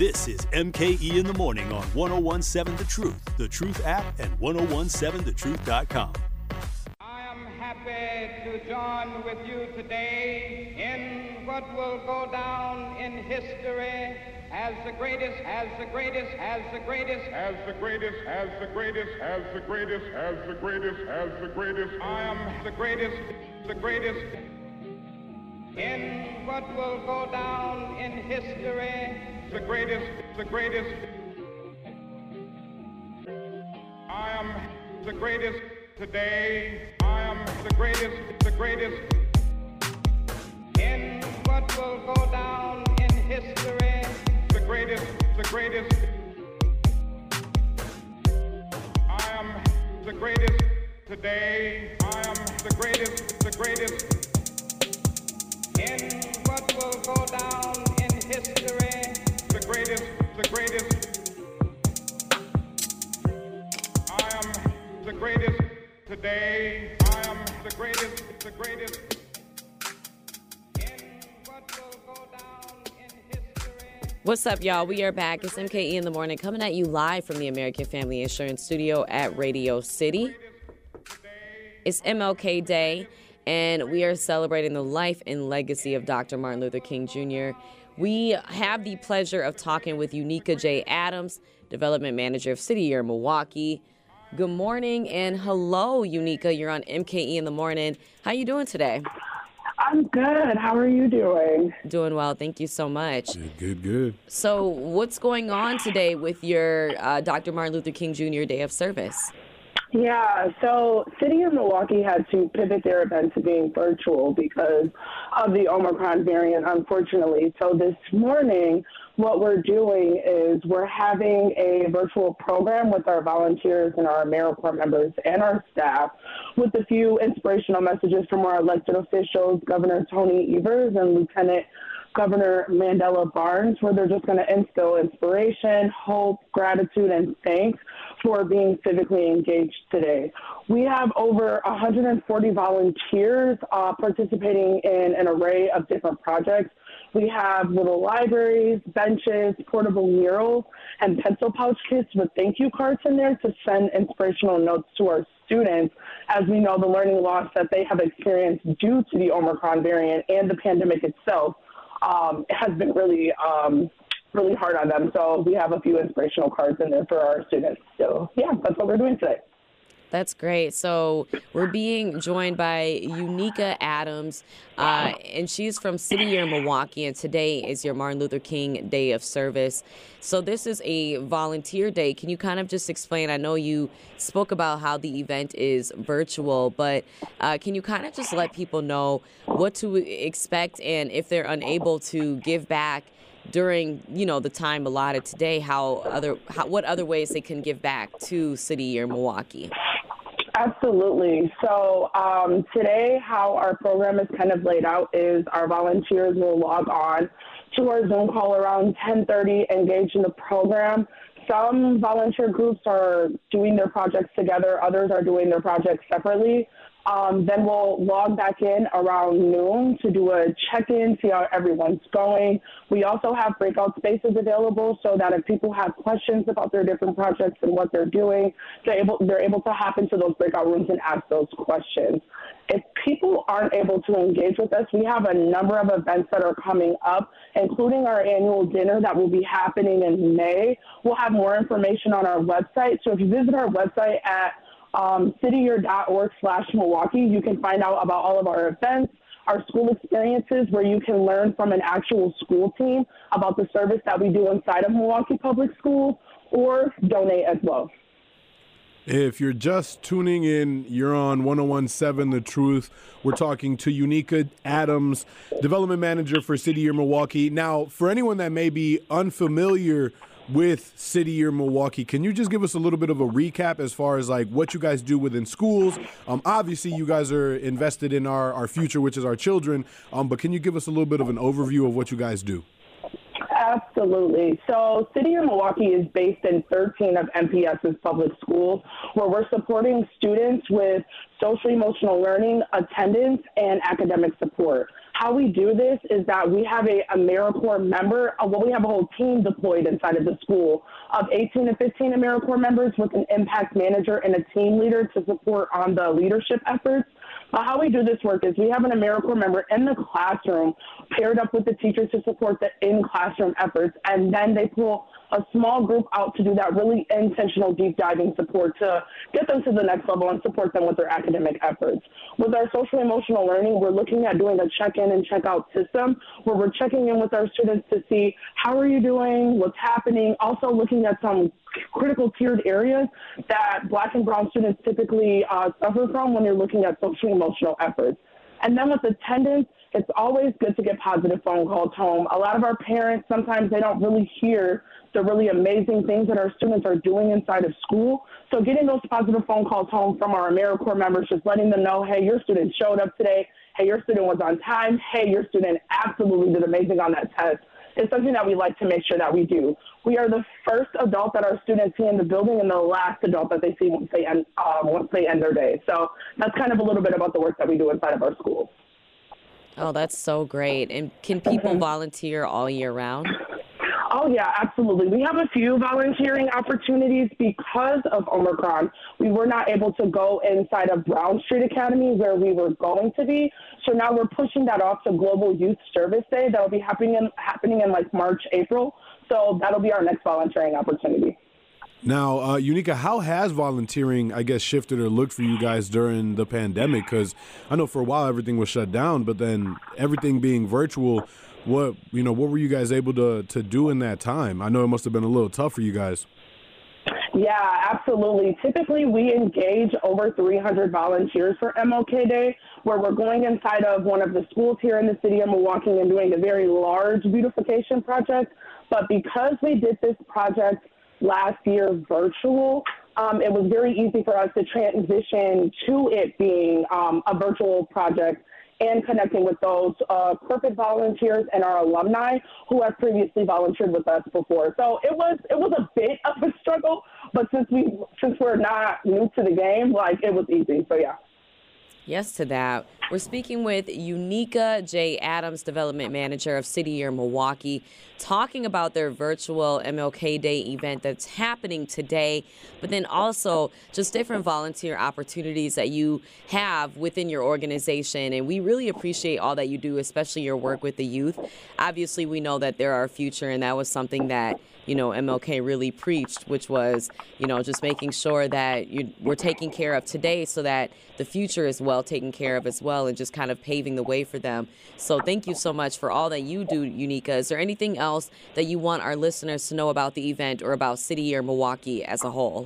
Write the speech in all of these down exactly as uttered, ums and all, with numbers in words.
This is M K E in the Morning on one oh one seven The Truth, The Truth app, and ten seventeen the truth dot com. I am happy to join with you today in what will go down in history as the greatest, as the greatest, as the greatest, as the greatest, as the greatest, as the greatest, as the greatest, as the greatest. I am the greatest, the greatest. In what will go down in history, the greatest, the greatest. I am the greatest today. I am the greatest, the greatest. In what will go down in history, the greatest, the greatest. I am the greatest today. I am the greatest, the greatest. In what will go down in history, the greatest, the greatest. I am the greatest today. I am the greatest, the greatest. In what will go down in history. What's up, y'all? We are back. It's M K E in the Morning, coming at you live from the American Family Insurance Studio at Radio City. It's M L K Day, and we are celebrating the life and legacy of Doctor Martin Luther King Junior We have the pleasure of talking with Unica J. Adams, Development Manager of City Year Milwaukee. Good morning and hello, Unica. You're on M K E in the Morning. How you doing today? I'm good. How are you doing? Doing well. Thank you so much. Good, good, good. So what's going on today with your uh, Doctor Martin Luther King Junior Day of Service? Yeah, so City of Milwaukee had to pivot their event to being virtual because of the Omicron variant, unfortunately. So this morning, what we're doing is we're having a virtual program with our volunteers and our AmeriCorps members and our staff with a few inspirational messages from our elected officials, Governor Tony Evers and Lieutenant Governor Mandela Barnes, where they're just going to instill inspiration, hope, gratitude, and thanks for being civically engaged today. We have over one hundred forty volunteers uh, participating in an array of different projects. We have little libraries, benches, portable murals, and pencil pouch kits with thank you cards in there to send inspirational notes to our students, as we know the learning loss that they have experienced due to the Omicron variant and the pandemic itself um, has been really, um, really hard on them. So we have a few inspirational cards in there for our students. So yeah, that's what we're doing today. That's great. So we're being joined by Unica Adams, uh, and she's from City Year Milwaukee, and today is your Martin Luther King Day of Service. So this is a volunteer day. Can you kind of just explain? I know you spoke about how the event is virtual, but uh, can you kind of just let people know what to expect, and if they're unable to give back during, you know, the time allotted today, how other, how, what other ways they can give back to City Year Milwaukee? Absolutely. So um, today, how our program is kind of laid out is our volunteers will log on to our Zoom call around ten thirty, engage in the program. Some volunteer groups are doing their projects together. Others are doing their projects separately. Um, then we'll log back in around noon to do a check-in, see how everyone's going. We also have breakout spaces available so that if people have questions about their different projects and what they're doing, they're able, they're able to hop into those breakout rooms and ask those questions. If people aren't able to engage with us, we have a number of events that are coming up, including our annual dinner that will be happening in May. We'll have more information on our website. So if you visit our website at Um, cityyear.org slash Milwaukee. You can find out about all of our events, our school experiences, where you can learn from an actual school team about the service that we do inside of Milwaukee Public Schools, or donate as well. If you're just tuning in, you're on ten seventeen The Truth. We're talking to Unica Adams, Development Manager for City Year Milwaukee. Now, for anyone that may be unfamiliar with City Year Milwaukee, can you just give us a little bit of a recap as far as like what you guys do within schools? Um, obviously, you guys are invested in our, our future, which is our children, um, but can you give us a little bit of an overview of what you guys do? Absolutely. So City of Milwaukee is based in thirteen of M P S's public schools, where we're supporting students with social emotional learning, attendance, and academic support. How we do this is that we have a AmeriCorps member, uh, well, we have a whole team deployed inside of the school of eighteen to fifteen AmeriCorps members with an impact manager and a team leader to support on the leadership efforts. But how we do this work is we have an AmeriCorps member in the classroom paired up with the teachers to support the in-classroom efforts, and then they pull a small group out to do that really intentional deep diving support to get them to the next level and support them with their academic efforts. With our social emotional learning, we're looking at doing a check-in and check-out system where we're checking in with our students to see how are you doing, what's happening, also looking at some critical tiered areas that Black and brown students typically uh, suffer from when you're looking at social emotional efforts. And then with attendance, it's always good to get positive phone calls home. A lot of our parents, sometimes they don't really hear the really amazing things that our students are doing inside of school. So getting those positive phone calls home from our AmeriCorps members, just letting them know, hey, your student showed up today. Hey, your student was on time. Hey, your student absolutely did amazing on that test. It's something that we like to make sure that we do. We are the first adult that our students see in the building and the last adult that they see once they end, um, once they end their day. So that's kind of a little bit about the work that we do inside of our schools. Oh, that's so great. And can people volunteer all year round? Oh, yeah, absolutely. We have a few volunteering opportunities because of Omicron. We were not able to go inside of Brown Street Academy where we were going to be. So now we're pushing that off to Global Youth Service Day. That will be happening in, happening in like March, April. So that'll be our next volunteering opportunity. Now, uh, Unica, how has volunteering, I guess, shifted or looked for you guys during the pandemic? Because I know for a while everything was shut down, but then everything being virtual, what you know, what were you guys able to to do in that time? I know it must have been a little tough for you guys. Yeah, absolutely. Typically, we engage over three hundred volunteers for M L K Day, where we're going inside of one of the schools here in the city of Milwaukee and doing a very large beautification project. But because we did this project last year virtual, um, it was very easy for us to transition to it being um, a virtual project and connecting with those uh, corporate volunteers and our alumni who have previously volunteered with us before. So it was it was a bit of a struggle, but since we since we're not new to the game, like it was easy. So yeah. Yes to that. We're speaking with Unica J. Adams, Development Manager of City Year Milwaukee, talking about their virtual M L K Day event that's happening today, but then also just different volunteer opportunities that you have within your organization. And we really appreciate all that you do, especially your work with the youth. Obviously, we know that they're our future, and that was something that, you know, M L K really preached, which was, you know, just making sure that you, we're taking care of today so that the future is well taken care of as well, and just kind of paving the way for them. So thank you so much for all that you do, Unica. Is there anything else that you want our listeners to know about the event or about City Year Milwaukee as a whole?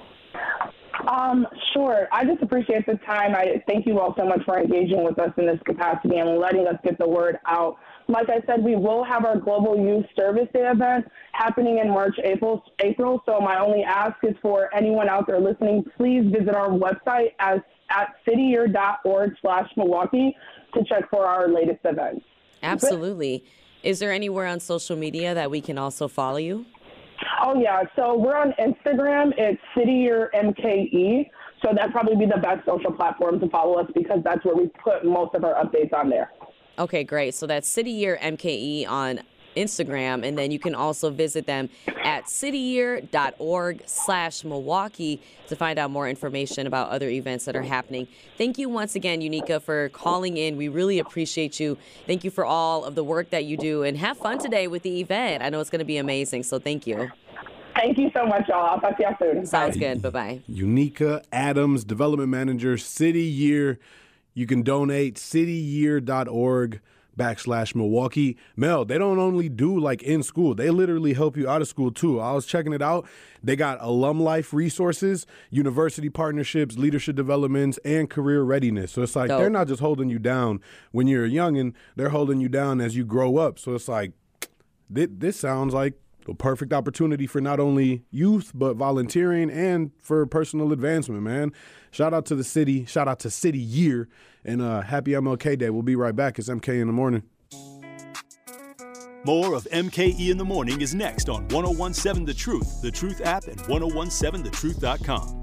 Um, sure. I just appreciate the time. I thank you all so much for engaging with us in this capacity and letting us get the word out. Like I said, we will have our Global Youth Service Day event happening in March, April. April. So my only ask is for anyone out there listening, please visit our website as at cityyear.org slash Milwaukee to check for our latest events. Absolutely. Is there anywhere on social media that we can also follow you? Oh, yeah. So we're on Instagram. It's CityYearMKE. So that'd probably be the best social platform to follow us because that's where we put most of our updates on there. Okay, great. So that's City Year M K E on Instagram, and then you can also visit them at cityyear.org slash Milwaukee to find out more information about other events that are happening. Thank you once again, Unica, for calling in. We really appreciate you. Thank you for all of the work that you do, and have fun today with the event. I know it's going to be amazing, so thank you. Thank you so much, y'all. I'll talk to y'all soon. Sounds Bye. good. Bye-bye. Unica Adams, Development Manager, City Year. You can donate cityyear.org backslash Milwaukee. Mel, they don't only do like in school. They literally help you out of school too. I was checking it out. They got alum life resources, university partnerships, leadership developments, and career readiness. So it's like Dope. They're not just holding you down when you're a youngin', they're holding you down as you grow up. So it's like, this sounds like a perfect opportunity for not only youth, but volunteering and for personal advancement, man. Shout out to the city. Shout out to City Year. And uh, happy M L K Day. We'll be right back. It's M K in the Morning. More of M K E in the Morning is next on ten seventeen The Truth, The Truth app, and ten seventeen the truth dot com.